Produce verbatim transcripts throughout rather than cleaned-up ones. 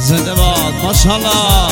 زنده باد ماشاءالله.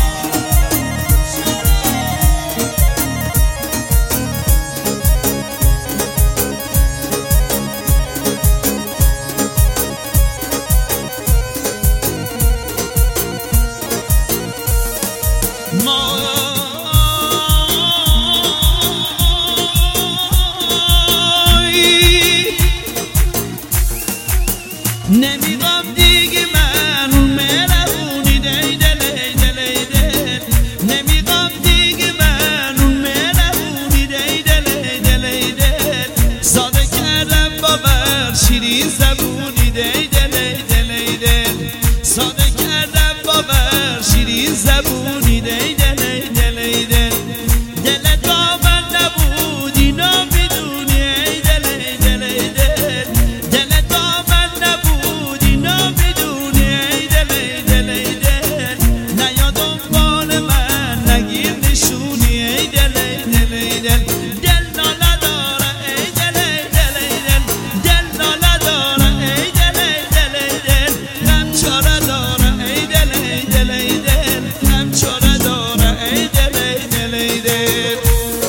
نمیخوام دیگه من اون مهربونی دی دل دل دل نمیخوام دیگه من اون مهربونی دی دل دل دل ساده کردم باور شیرین زبونی دی دل دل دل ساده کردم باور شیرین زبونی دی دل دل دل دلت با من نبود اینو میدونی ای دل دل دل دلت با من نبود اینو میدونی ای دل دل دل نیا دنبال من نگیر نشونی ای دل دل دل دل ناله داره ای دل دل دل دل ناله داره ای دل دل دل غم چاره داره ای دل دل دل غم چاره داره ای دل دل دل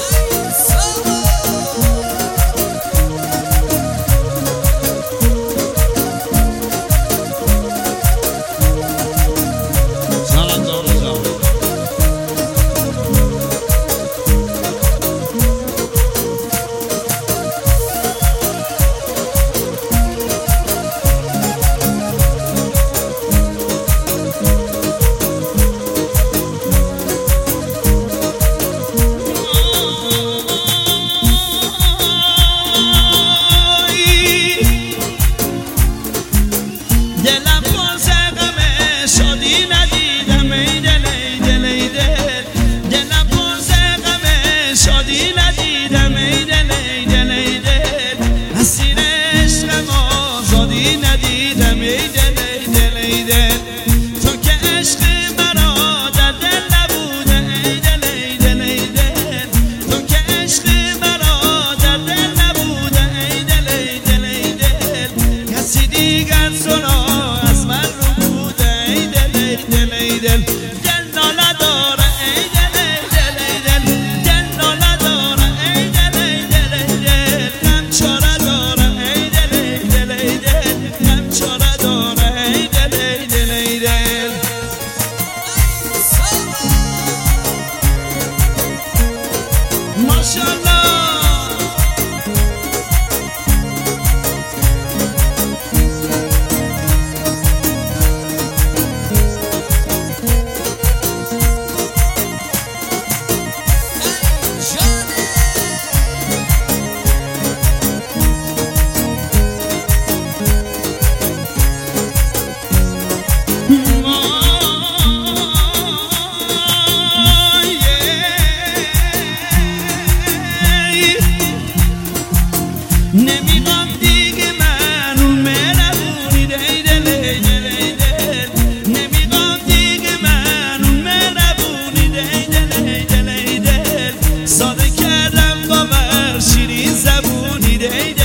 سلام دارم جان. دلم پر غمه شادی ندیدم ای دل ای دل ای دل دلم پر غمه شادی ندیدم ای دل ای دل ای دل اسیر عشقم آزادی ندیدم ای دل ای دل ای دل تو که عشق مرا در دل نبوده ای دل ای دل ای دل تو که عشق مرا در دل نبوده ای دل ای دل ای دل کسی دیگر سنا از من رو بوده ای دل ای دل ای دل دل ناله داره ای دل ای دل ای دل دل ناله داره ای دل ای دل ای دل غم چاره داره ای دل ای دل ای دل غم چاره داره ای دل ای دل ای دل ماشاءالله. نمیخوام دیگه من اون مهربونی دی دل دل دل نمیخوام دیگه من اون مهربونی دی دل دل دل ساده کردم باور شیرین زبونی دی